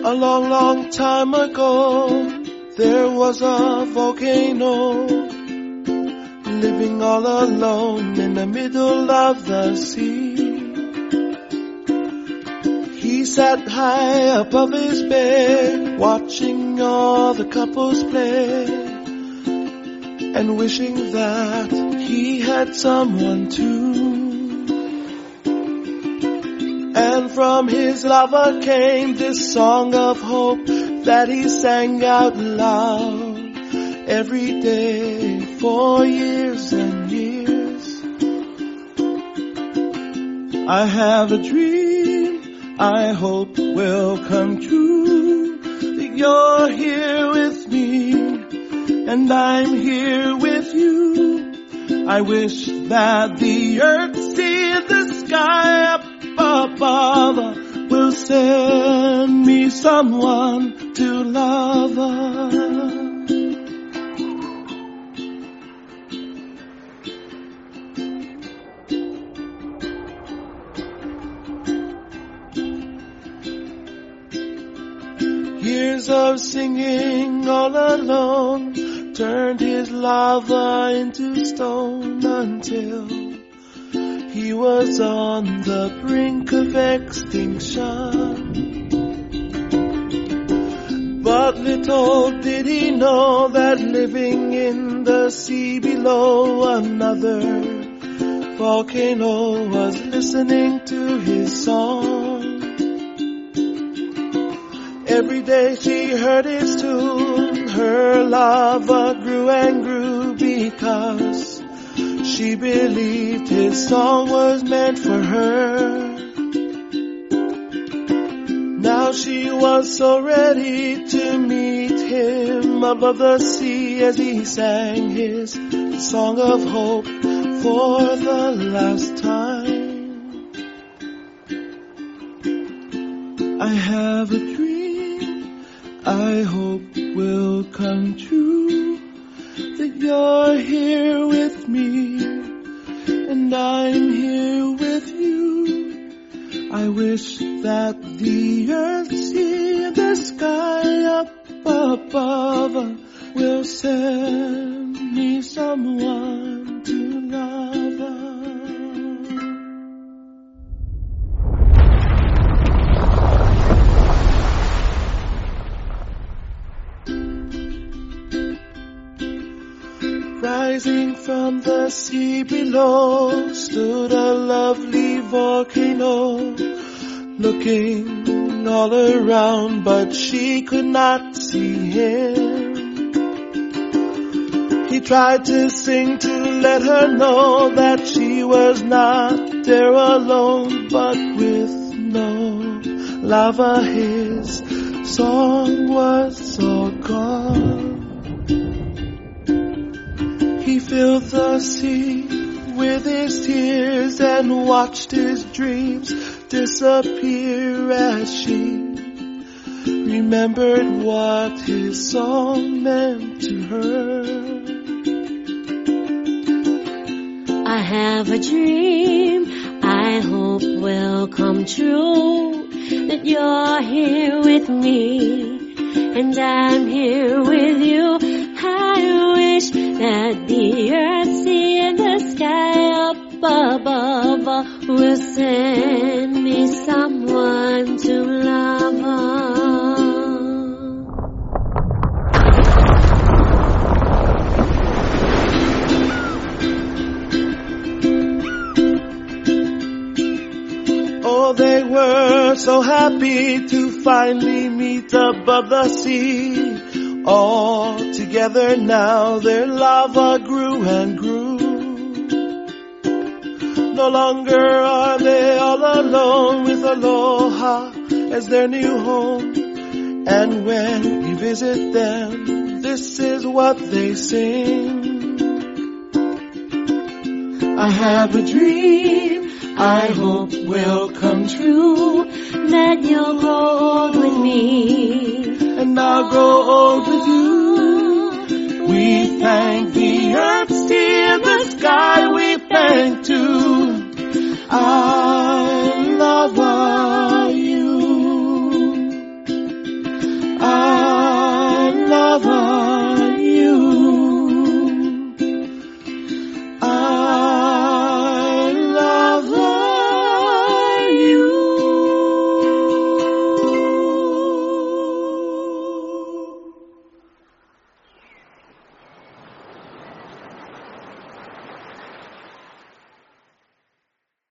A long, long time ago, there was a volcano living all alone in the middle of the sea. He sat high above his bed, watching all the couples play, and wishing that he had someone too. And from his lover came this song of hope that he sang out loud every day for years and years. I have a dream I hope will come true, that you're here with me and I'm here with you. I wish that the earth, sea, the sky up above will send me someone to love. Years of singing all alone turned his lava into stone until he was on the brink of extinction. But little did he know that living in the sea below, another volcano was listening to his song. Every day she heard his tune, her lava grew and grew because she believed his song was meant for her. Now she was so ready to meet him above the sea as he sang his song of hope for the last time. I have a dream I hope will come true, that you're here with me and I'm here with you. I wish that the earth, sea, the sky up above will send me someone to love. Rising from the sea below stood a lovely volcano, looking all around, but she could not see him. He tried to sing to let her know that she was not there alone, but with no lava his song was all gone. He filled the sea with his tears and watched his dreams disappear as she remembered what his song meant to her. I have a dream I hope will come true, that you're here with me and I'm here with you. I wish that the earth, sea, and the sky up above will send me someone to love. Oh, they were so happy to finally meet above the sea. All together now their lava grew and grew. No longer are they all alone, with Aloha as their new home. And when you visit them, this is what they sing. I have a dream I hope will come true, that you'll grow old with me and I'll grow old with you. We thank the earth,